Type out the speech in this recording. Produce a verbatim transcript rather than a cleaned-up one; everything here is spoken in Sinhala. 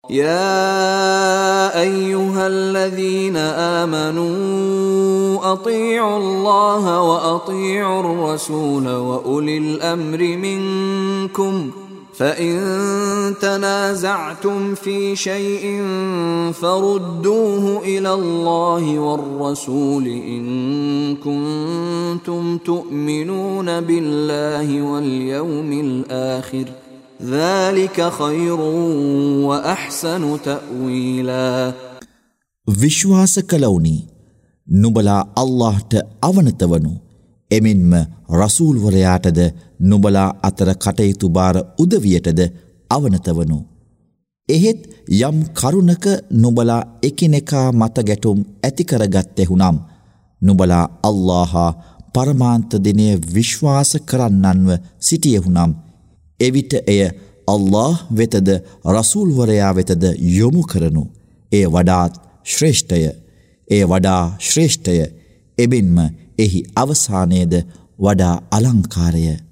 يا أيها الذين آمنوا أطيعوا الله وأطيعوا الرسول وأولي الأمر منكم فإن تنازعتم في شيء فردوه إلى الله والرسول إن كنتم تؤمنون بالله واليوم الآخر ذلك خير وأحسن تأويلا. විශ්වාස කළවුනි නුඹලා අල්ලාහ්ට අවනත වනු එමෙන්ම රසූල් වරයාටද නුඹලා අතර කටයුතු බාර උදවියටද අවනත වනු. එහෙත් යම් කරුණක නුඹලා එකිනෙකා මත ගැටුම් ඇති කරගත්තෙහුනම් නුඹලා අල්ලාහ පරමාන්ත දිනය විශ්වාස කරන්නන්ව සිටියෙහුනම් එවිට එය අල්ලාහ් වෙතද රසූල් වරයා වෙතද යොමු කරනු. එය වඩාත් ශ්‍රේෂ්ඨය. එය වඩා ශ්‍රේෂ්ඨය. එබින්ම එහි අවසානයේද වඩා අලංකාරය.